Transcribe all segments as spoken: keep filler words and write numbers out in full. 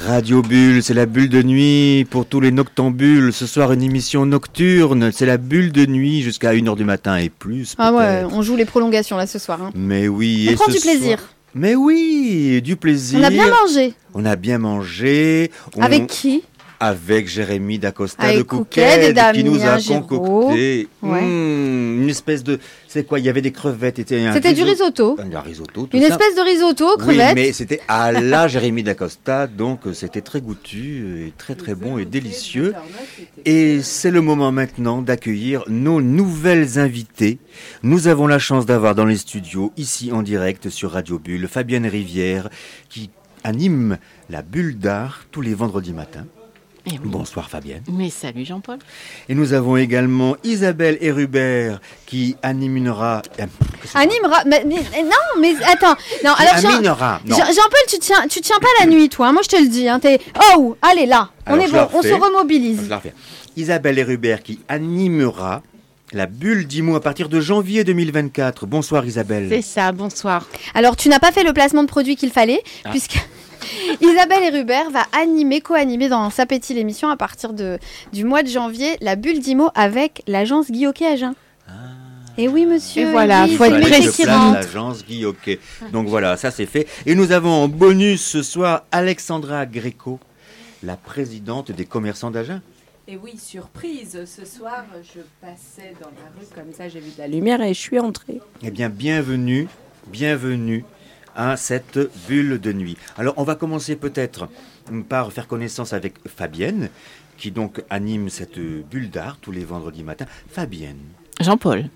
Radio Bulle, c'est la bulle de nuit pour tous les noctambules. Ce soir, une émission nocturne, c'est la bulle de nuit jusqu'à une heure du matin et plus. Ah peut-être. ouais, on joue les prolongations là ce soir. Hein. Mais oui. On et prend ce du plaisir. Soir... Mais oui, du plaisir. On a bien mangé. On a bien mangé. On... Avec qui ? Avec Jérémy Dacosta Avec de Couked, qui nous a Giraud. concocté Ouais. mmh, une espèce de... C'est quoi ? Il y avait des crevettes. C'était, un C'était du risotto. Un risotto, tout Une ça. espèce de risotto, Oui, crevettes. mais c'était à la Jérémy Dacosta, donc c'était très goûtu, et très très bon et délicieux. Et c'est le moment maintenant d'accueillir nos nouvelles invitées. Nous avons la chance d'avoir dans les studios, ici en direct sur Radio Bulle, Fabienne Rivière, qui anime la Bulle d'Art tous les vendredis matins. Eh oui. Bonsoir Fabienne. Mais salut Jean-Paul. Et nous avons également Isabelle Hérubert qui animera... Animera. Mais, mais, non, mais attends. Non, Qui alors Jean- aminera. Non. Jean- Jean-Paul, tu tiens, tu tiens pas la nuit, toi. hein, Moi, je te le dis. Hein, t'es... Oh, allez là. On Alors, est je bon. la On se refais. remobilise. Je la refais. Isabelle Hérubert qui animera la Bulle d'Imo à partir de janvier deux mille vingt-quatre. Bonsoir Isabelle. C'est ça, bonsoir. Alors, tu n'as pas fait le placement de produit qu'il fallait, Ah. puisque Isabelle Hérubert va animer, co-animer dans S'appétit l'émission à partir de, du mois de janvier la Bulle d'Imo avec l'agence Guy Hockey Agen. Et oui, monsieur. Et voilà, oui, faut c'est être le Fallait métier que qui je place rentre. l'agence Guy Hockey. Donc voilà, ça c'est fait. Et nous avons en bonus ce soir Alexandra Gréco, la présidente des commerçants d'Agen. Et oui, surprise, ce soir, je passais dans la rue comme ça, j'ai vu de la lumière et je suis entrée. Eh bien, bienvenue, bienvenue à cette bulle de nuit. Alors, on va commencer peut-être par faire connaissance avec Fabienne, qui donc anime cette bulle d'art tous les vendredis matins. Fabienne. Jean-Paul.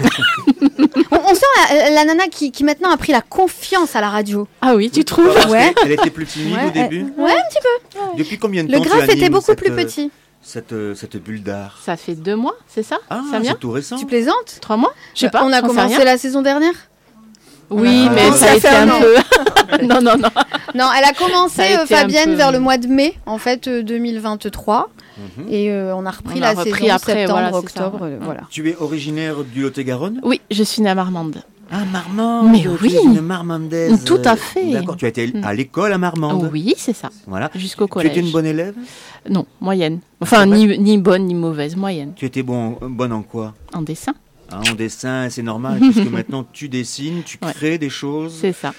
On, on sent la, la nana qui, qui maintenant a pris la confiance à la radio. Ah oui, tu trouves? Parce Ouais. qu'elle était plus timide Ouais, au début. euh, ouais, un petit peu. Depuis combien de Le temps tu graphe était animes beaucoup cette, plus euh, petit. Cette, euh, cette bulle d'art. Ça fait deux mois, c'est ça? Ah, Ça vient? c'est tout récent. Tu plaisantes? Trois mois? Je sais pas. On a j'en sais commencé rien. la saison dernière. Oui, Ah, mais ça ça a fait été un un an. peu. non, non, non. Non, elle a commencé, Ça a euh, été un Fabienne, peu- vers le mois de mai, en fait, euh, deux mille vingt-trois. Mhm. Et euh, on a repris On la a repris saison après, septembre, voilà, c'est ça, octobre. ouais. euh, voilà. Tu es originaire du Lot-et-Garonne? Oui, je suis née à Marmande. Ah, Marmande. Mais tu oui. es une Marmandaise. Tout à fait. D'accord, tu as été à l'école à Marmande. Oui, c'est ça. Voilà. Jusqu'au Tu collège. étais une bonne élève? Non, moyenne. Enfin, C'est ni, ni bonne ni mauvaise, moyenne. Tu étais bon, bonne en quoi? En dessin, Hein, en dessin, c'est normal, puisque maintenant tu dessines, tu Ouais. crées des choses, c'est ça.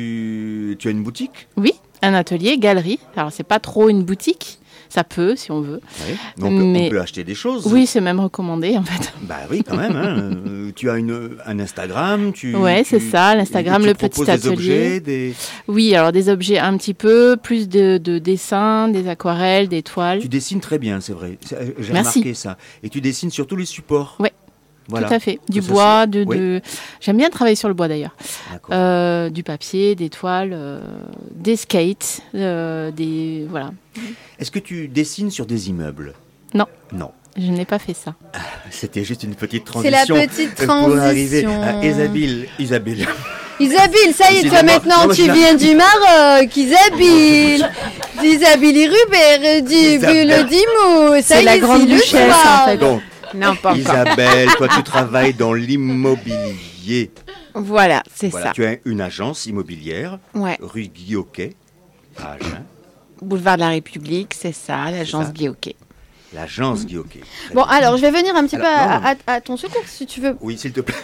tu, tu as une boutique. Oui, un atelier, galerie. Alors, c'est pas trop une boutique. Ça peut, si on veut. Oui. Donc Mais- on peut acheter des choses. Oui, c'est même recommandé, en fait. Bah oui, quand même. Hein. Euh, tu as une, un Instagram. Tu, Ouais, tu- c'est ça, l'Instagram, tu le proposes petit des atelier. objets, des... Oui, alors des objets un petit peu, plus de, de dessins, des aquarelles, des toiles. Tu dessines très bien, c'est vrai. C'est- euh, J'ai Merci. remarqué ça. Et tu dessines sur tous les supports. Ouais, Voilà. Tout à fait. Du Que ce bois, soit- de, Oui. de... J'aime bien travailler sur le bois d'ailleurs. D'accord. Euh, du papier, des toiles, euh, des skates, euh, des... Voilà. Est-ce que tu dessines sur des immeubles? Non. Non. Je n'ai pas fait ça. C'était juste une petite C'est la transition. petite euh, Pour arriver transition. à Isabelle. Isabelle. Isabelle, ça y est, toi Excusez-moi. maintenant, Non, mais tu je la- viens du Maroc. Isabelle. Isabelle Hérubert, du Isabelle. Bulle d'Imo. Ça C'est y la est, grande c'est le duchesse, soir. en fait. Donc, Non, pas encore. Isabelle, toi tu travailles dans l'immobilier. Voilà, c'est Voilà, ça. tu as une agence immobilière, Ouais. rue Guy Hockey, à Agen. Boulevard de la République, c'est ça, C'est l'agence ça. Guy Hockey. L'agence Guy Hockey. Très Bon, bien. alors, je vais venir un petit Alors, peu à, non. à- à ton secours, si tu veux. Oui, s'il te plaît.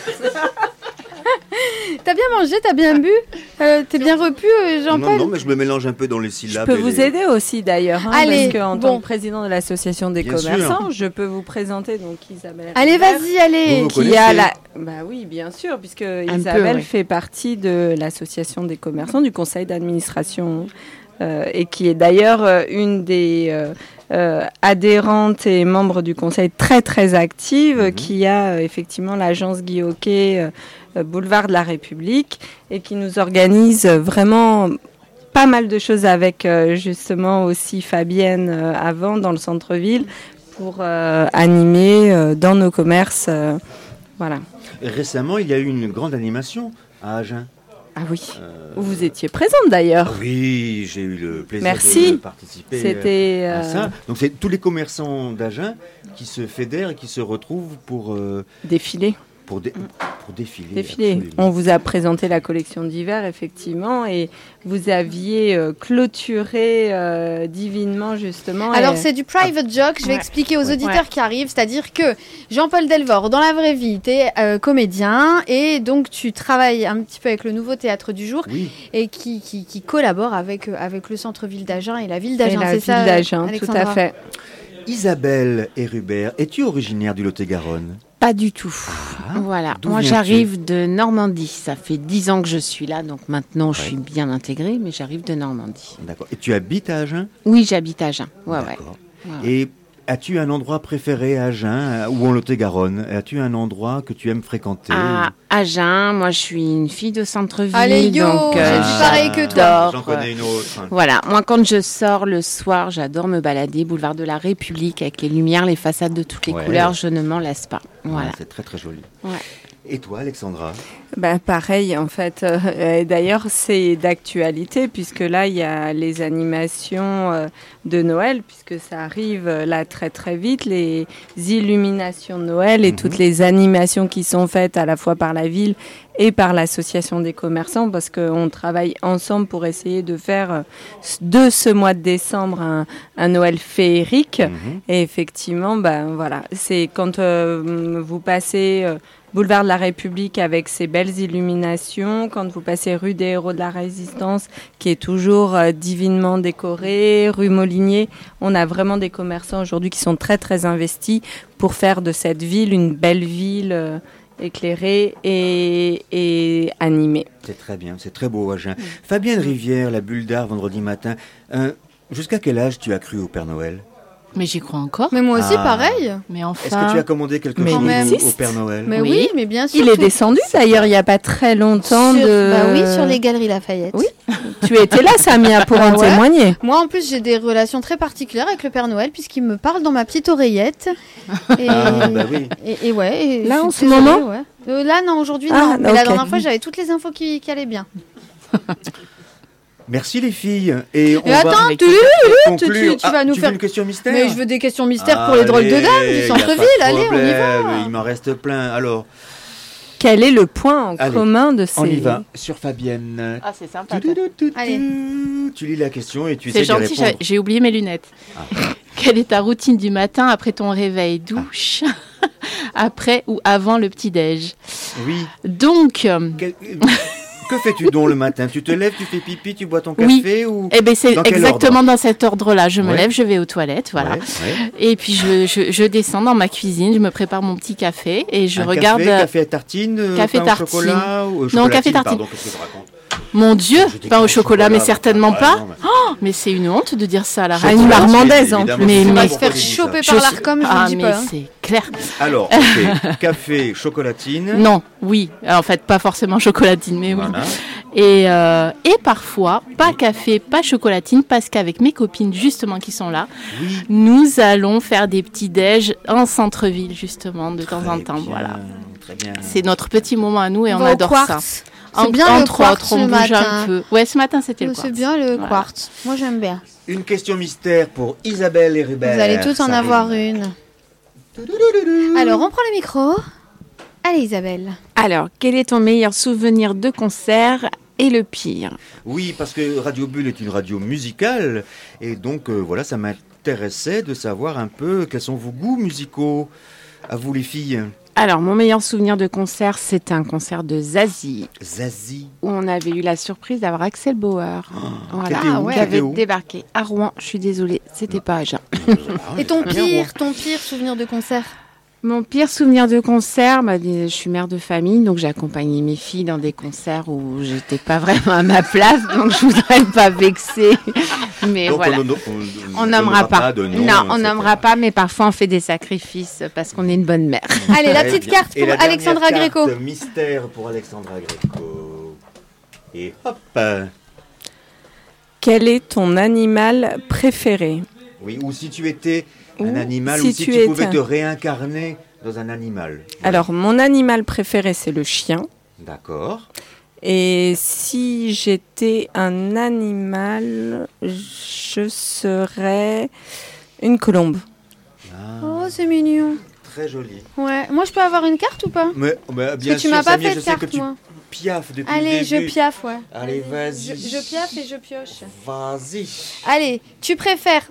T'as bien mangé, t'as bien bu, euh, t'es bien repu, euh, Non, Jean-Paul. non, mais je me mélange un peu dans les Je syllabes. peux et vous les- aider aussi d'ailleurs, hein, Allez, parce qu'en bon. tant que président de l'association des Bien commerçants, je peux vous présenter donc Isabelle. Allez, Rivière, vas-y, allez. Vous vous Qui a connaissez la... Bah oui, bien sûr, puisque peu, Isabelle oui. fait partie de l'association des commerçants, du conseil d'administration, euh, et qui est d'ailleurs euh, une des euh, euh, adhérentes et membres du conseil très très active, Mhm. qui a euh, effectivement l'agence Guy Hockey, euh, euh, Boulevard de la République, et qui nous organise vraiment pas mal de choses avec euh, justement aussi Fabienne euh, avant dans le centre-ville pour euh, animer euh, dans nos commerces. euh, voilà. Récemment, il y a eu une grande animation à Agen. Ah oui. Euh, Vous étiez présente d'ailleurs. Oui, j'ai eu le plaisir Merci. de participer euh, C'était. à euh, ça. Donc c'est tous les commerçants d'Agen qui se fédèrent et qui se retrouvent pour, euh, défilé. pour, dé- pour défiler. Défilé. absolument. On vous a présenté la collection d'hiver, effectivement, et vous aviez euh, clôturé euh, divinement, justement. Alors et- c'est du private joke, je vais Ouais. expliquer aux Ouais. auditeurs Ouais. qui arrivent, c'est-à-dire que Jean-Paul Delvort, dans la vraie vie, tu es comédien et donc tu travailles un petit peu avec le Nouveau Théâtre du Jour Oui, et qui, qui, qui collabore avec, euh, avec le centre-ville d'Agen et la ville et d'Agen, la c'est ville ça d'Agen, tout Alexandra à fait. Isabelle Hérubert, es-tu originaire du Lot-et-Garonne? Pas du tout. Ah, Voilà. d'où Moi, viens-tu? j'arrive de Normandie. Ça fait dix ans que je suis là, donc maintenant, je Ouais. suis bien intégrée, mais j'arrive de Normandie. D'accord. Et tu habites à Agen? Oui, j'habite à Agen. Ouais, ouais. D'accord. Ouais, ouais. Et as-tu un endroit préféré à Agen euh, ou en Lot-et-Garonne? As-tu un endroit que tu aimes fréquenter? À Agen, moi, je suis une fille de centre-ville. Allez, yo, donc, j'ai euh, dit pareil que toi. j'adore, J'en connais une autre. Voilà, moi quand je sors le soir, j'adore me balader, boulevard de la République, avec les lumières, les façades de toutes les Ouais. couleurs, je ne m'en lasse pas. Voilà. Ouais, c'est très très joli. Ouais. Et toi, Alexandra? Ben, pareil, en fait. Euh, et d'ailleurs, c'est d'actualité, puisque là, il y a les animations euh, de Noël, puisque ça arrive euh, là très très vite, les illuminations de Noël et Mhm. toutes les animations qui sont faites à la fois par la ville et par l'association des commerçants, parce qu'on travaille ensemble pour essayer de faire euh, de ce mois de décembre un, un Noël féerique. Mhm. Et effectivement, ben voilà, c'est quand euh, vous passez euh, boulevard de la République avec ses belles illuminations, quand vous passez rue des Héros de la Résistance, qui est toujours euh, divinement décorée, rue Molinier, on a vraiment des commerçants aujourd'hui qui sont très très investis pour faire de cette ville une belle ville euh, éclairée et, et animée. C'est très bien, c'est très beau, Agen. Fabienne Rivière, la bulle d'art, vendredi matin. Euh, jusqu'à quel âge tu as cru au Père Noël? Mais j'y crois encore. Mais moi aussi, Ah. pareil. Mais enfin. Est-ce que tu as commandé quelque Mais chose il au- au existe. Père Noël? Mais oui, Oui. mais bien sûr. Il est tout- descendu d'ailleurs il n'y a pas très longtemps. sur, de... bah oui, sur les galeries Lafayette. Oui. Tu étais là, Samia, pour en Ouais. témoigner. Moi, en plus, j'ai des relations très particulières avec le Père Noël, puisqu'il me parle dans ma petite oreillette. Et, Ah, bah oui. et, et ouais. et Là, je en suis ce désolée, moment ouais. Euh, Là, non, aujourd'hui, Ah, non. Mais ok. la dernière fois, j'avais toutes les infos qui, qui allaient bien. Merci les filles. Et on Et va attends, avec tu, conclure. tu- tu vas Ah, nous tu faire- veux une question mystère? mais je veux des questions mystères pour les drôles de Allez, dames du y a centre-ville. pas de Allez, on y va. problème, Il m'en reste plein. Alors, Quel est le point en Allez, commun de ces... on y va. Sur Fabienne. Ah, c'est sympa. Tu, tu, tu, tu, Allez. tu lis la question et tu C'est essaies de gentil, répondre. j'ai- j'ai oublié mes lunettes. Ah. Quelle est ta routine du matin après ton réveil? Douche, après ou avant le petit-déj? Oui. Donc, euh, Quel- Que fais-tu donc le matin? Tu te lèves, tu fais pipi, tu bois ton Oui. café ou... eh ben, c'est Dans quel exactement dans cet ordre-là. Je me Ouais. lève, je vais aux toilettes, voilà. Ouais, ouais. Et puis je, je, je descends dans ma cuisine, je me prépare mon petit café et je Un regarde. Café, café à tartine, euh, Café pain tartine. au chocolat ou, euh, Non, café chocolatine, tartine. Pardon, qu'est-ce que je raconte? Mon Dieu, Je dis pain pas au chocolat, mais certainement Ah, pas. non, mais- Oh, mais c'est une honte de dire ça à la Je radio. Une sais pas, marmandaise, en évidemment, plus. je sais Mais- pas mais- pourquoi Se faire tu dis choper ça. par Je- l'Arcom, je ah, vous le dis mais pas. hein. c'est clair. Alors, ok, café, chocolatine. Non, oui. En fait, pas forcément chocolatine, mais oui. Voilà. Et, euh, et parfois, pas café, pas chocolatine, parce qu'avec mes copines, justement, qui sont là, Oui. nous allons faire des petits déj en centre-ville, justement, de temps en Très temps. bien, Voilà. Très bien. C'est notre petit moment à nous et on, va au adore quartz. ça. C'est En- bien le entre quartz autres, on le bouge matin. un peu. Ouais, ce matin, c'était le C'est quartz. bien le Voilà. quartz. Moi, j'aime bien. Une question mystère pour Isabelle et Rubert. Vous allez tous en Ça avoir rime. une. Alors, on prend le micro. Allez, Isabelle. Alors, quel est ton meilleur souvenir de concert et le pire? Oui, parce que Radio Bulle est une radio musicale. Et donc, euh, voilà, ça m'intéressait de savoir un peu quels sont vos goûts musicaux. À vous, les filles. Alors, mon meilleur souvenir de concert, c'est un concert de Zazie, Zazie. où on avait eu la surprise d'avoir Axel Bauer. Voilà, T'étais où ouais. qui avait T'étais où débarqué à Rouen. Je suis désolée, c'était pas à Agen. Et ton Très bien, pire, ton pire souvenir de concert? Mon pire souvenir de concert, bah, des- je suis mère de famille, donc j'ai accompagné mes filles dans des concerts où j'étais pas vraiment à ma place, donc je voudrais pas vexer. Mais Donc, voilà. on, on, On n'aimera pas. de nom, non, on et cetera. n'aimera pas, mais parfois on fait des sacrifices parce qu'on est une bonne mère. Allez, la Très petite bien. carte Et pour la dernière Alexandra carte Greco. Mystère pour Alexandra Greco. Et hop. Quel est ton animal préféré? Oui, ou si tu étais un Ou animal, si ou si tu tu, étais pouvais un- te réincarner dans un animal. Alors, mon animal préféré, c'est le chien. D'accord. Et si j'étais un animal, je serais une colombe. Ah, Oh, c'est mignon. très joli. Ouais, moi je peux avoir une carte ou pas? Mais, mais bien Parce que tu sûr, m'as pas Samia, fait je de sais carte, que tu moi. piaffes depuis Allez, le début. je piaffe, ouais. Allez, vas-y. Je, je piaffe et je pioche. Vas-y. Allez, tu préfères,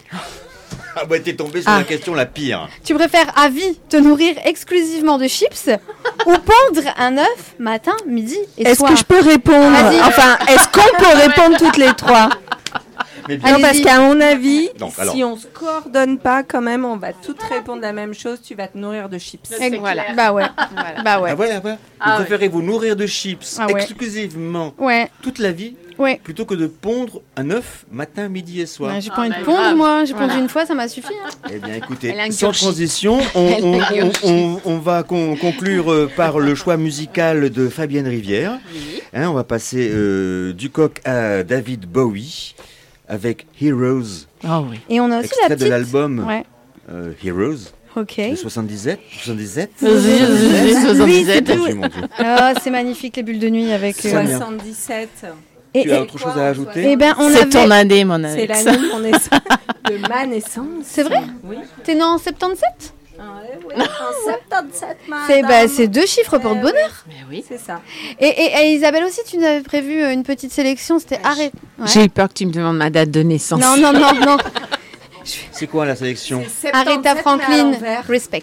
Ah bah t'es tombé sur Ah. la question la pire. tu préfères à vie te nourrir exclusivement de chips ou pondre un œuf matin, midi et Est-ce soir? que je peux répondre? Vas-y. Enfin, est-ce qu'on peut répondre toutes les trois? Mais bien, Non, parce Allez-y. qu'à mon avis, Donc, alors. si on se coordonne pas, quand même, on va toutes répondre la même chose. Tu vas te nourrir de chips. Ex- Voilà. Bah ouais, Voilà. bah ouais. ah ouais, ah ouais. Ah vous ouais. préférez vous nourrir de chips Ah ouais. exclusivement Ouais, toute la vie ouais. plutôt que de pondre un œuf matin, midi et soir. Ouais, j'ai Ah, pas envie bah, de pondre, grave. moi. J'ai Voilà. pondu une fois, ça m'a suffi. hein. Eh bien, écoutez, Elle a sans ingurgi. transition, on, Elle on- a on- ingurgi. on- on va con- conclure euh, par le choix musical de Fabienne Rivière. Oui. Hein, on va passer euh, du coq à David Bowie avec Heroes, Oh oui. Et on a aussi la extrait de petite. l'album Ouais, euh, Heroes ok. de soixante-dix-sept. soixante-dix-sept soixante-dix-sept. Mon Dieu, mon Dieu. Ah, c'est magnifique les bulles de nuit avec. Ça vient. soixante-dix-sept. Et, Tu as et- autre chose à ajouter eh ben, on C'est ton avait. année, mon C'est Alex. l'année de mon naissance. De ma naissance. C'est vrai? Oui. T'es né en soixante-dix-sept? Ah, ouais, oui, en soixante-dix-sept, C'est madame. bah, c'est deux chiffres pour Eh de bonheur. Mais oui. C'est ça. Et, et- et Isabelle aussi, tu nous avais prévu euh, une petite sélection. C'était arrête. Ouais. J'ai eu peur que tu me demandes ma date de naissance. Non, non, non, non. C'est quoi la sélection C'est Aretha soixante-dix-sept, mais à Franklin, l'envers. respect.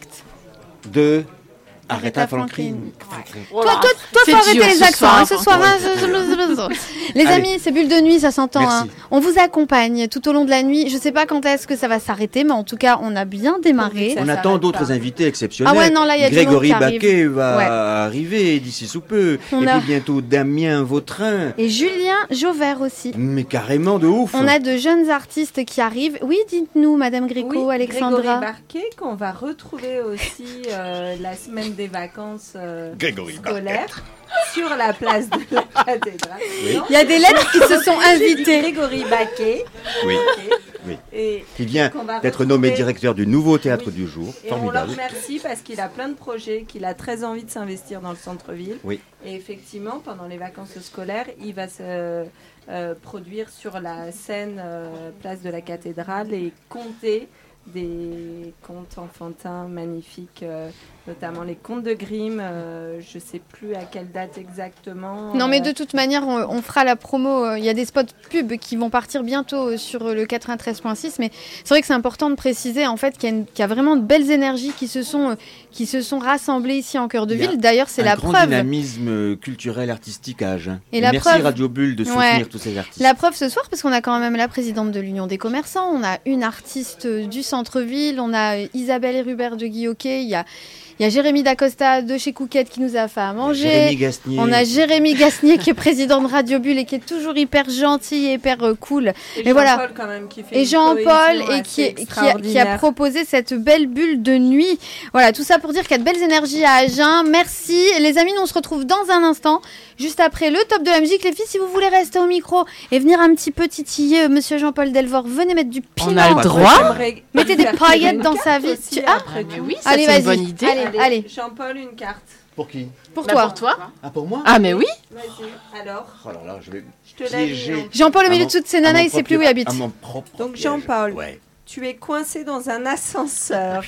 de Aretha Aretha Franklin. Franklin. Oh Toi, là, toi, toi, c'est faut arrêter dur les ce accents soir. hein, ce soir. hein, je- je- je- je- Les Allez. amis, c'est Bulle de nuit, ça s'entend. Merci. hein. On vous accompagne tout au long de la nuit. Je sais pas quand est-ce que ça va s'arrêter, mais en tout cas, on a bien démarré. Ça On s'arrête attend d'autres pas. invités exceptionnels. Ah ouais, non, là, il y a du monde Grégory qui arrive. Baquet va Ouais. arriver d'ici sous peu. On Et a- puis bientôt Damien Vautrin. Et Julien Jauvert aussi. Mais carrément de ouf. On a de jeunes artistes qui arrivent. Oui, dites-nous, Madame Gréco, Oui, Alexandra. Grégory Barquet, qu'on va retrouver aussi euh, la semaine des vacances euh, Grégory scolaires sur la place de la cathédrale. Oui. Non, Il y a des lettres qui se sont j'ai dit invitées. Grégory Baquet. Oui. Ok. Oui. Et, Qui vient qu'on va d'être nommé retrouver- directeur du nouveau théâtre Oui. du jour. Et on le Formidable. remercie parce qu'il a plein de projets, qu'il a très envie de s'investir dans le centre-ville. Oui. Et effectivement, pendant les vacances scolaires, il va se euh, produire sur la scène euh, place de la cathédrale et conter des contes enfantins magnifiques, euh, notamment les contes de Grimm. euh, je ne sais plus à quelle date exactement. Non, mais euh, de toute manière, on, on fera la promo. euh, Il y a des spots pubs qui vont partir bientôt euh, sur euh, le quatre-vingt-treize point six. Mais c'est vrai que c'est important de préciser en fait qu'il y, a une- qu'il y a vraiment de belles énergies qui se sont, euh, qui se sont rassemblées ici en cœur de Il y a ville. D'ailleurs, c'est un la grand preuve. dynamisme euh, culturel artistique à Agen. Et la merci preuve- Radio Bulle de soutenir Ouais. tous ces artistes. La preuve ce soir, parce qu'on a quand même la présidente de l'Union des commerçants, on a une artiste euh, du centre-ville, on a euh, Isabelle et Rubert de Guilloquet, il y a, il y a Jérémy Dacosta de chez Couquette qui nous a fait à manger. Jérémy Gasnier. On a Jérémy Gasnier qui est président de Radio Bulle et qui est toujours hyper gentil et hyper euh, cool. Et Mais voilà. Jean-Paul, quand même, qui fait Et une Jean-Paul cohésion et qui, assez qui, a, qui a extraordinaire. proposé cette belle bulle de nuit. Voilà, tout ça pour dire qu'il y a de belles énergies à Agen. Merci. Les amis, nous on se retrouve dans un instant, juste après le top de la musique. Les filles, si vous voulez rester au micro et venir un petit peu titiller euh, Monsieur Jean-Paul Delvort, venez mettre du piment. On a le Bah, droit. J'aimerais Mettez des faire paillettes une dans carte sa vie. aussi, Tu- ah, après mais tout. oui, ça Allez, c'est une vas-y. bonne idée. Allez, allez. Jean-Paul, une carte. Pour qui Pour Bah, toi. pour toi. Ah, pour moi Ah mais oui. Vas-y, alors, Oh là là, je vais je te laisse. piéger. Jean. Jean-Paul, au milieu À de toutes ces mon- nanas, à mon il sait plus où propre- il habite. à mon propre Donc, piège. Jean-Paul. Ouais. Tu es coincé dans un ascenseur.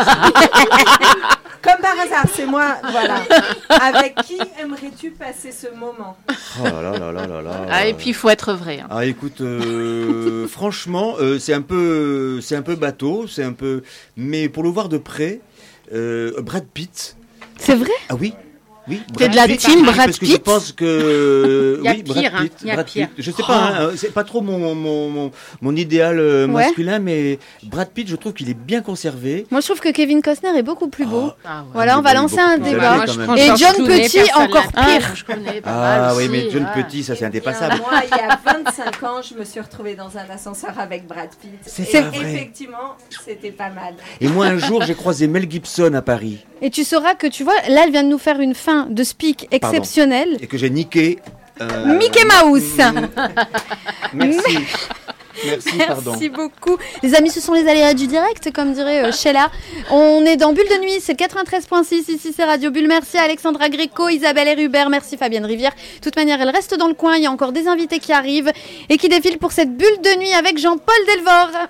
Comme par hasard, c'est moi, voilà. Avec qui aimerais-tu passer ce moment? Oh là là là là là là. Ah, et puis il faut être vrai. hein. Ah écoute, euh, franchement, euh, c'est un peu, c'est un peu bateau, c'est un peu, mais pour le voir de près, euh, Brad Pitt. C'est vrai? Ah oui, oui. T'es Brad de la Pitt, team Brad parce que je Pitt pense que Il y a oui, pire, Brad hein, Pitt, il y a Brad pire. Pitt. Je sais pas, hein, c'est pas trop mon mon mon, mon idéal euh, Ouais. masculin, mais Brad Pitt, je trouve qu'il est bien conservé. Moi, je trouve que Kevin Costner est beaucoup plus beau. Ah, Ah, ouais. Voilà, on va il est lancer beaucoup un plus débat. âgé, Moi, quand je même. prends Et George John Clooney, Petit, personne encore l'a- pire. Ah, je connais pas Ah mal oui, aussi, mais John ouais. Petit, ça c'est Eh indépassable. bien, moi, il y a vingt-cinq ans, je me suis retrouvée dans un ascenseur avec Brad Pitt. C'est Et pas vrai. effectivement, c'était pas mal. Et moi un jour, j'ai croisé Mel Gibson à Paris Et tu sauras que tu vois, là, elle vient de nous faire une fin de speak exceptionnelle. et que j'ai niqué. euh, Mickey Mouse. Merci. Merci, pardon. Merci beaucoup. Les amis, ce sont les aléas du direct, comme dirait euh, Sheila. On est dans Bulle de Nuit, c'est le quatre-vingt-treize point six, ici c'est Radio Bulle. Merci à Alexandra Gréco, Isabelle et Rubert, merci Fabienne Rivière. De toute manière, elle reste dans le coin, il y a encore des invités qui arrivent et qui défilent pour cette Bulle de Nuit avec Jean-Paul Delvort.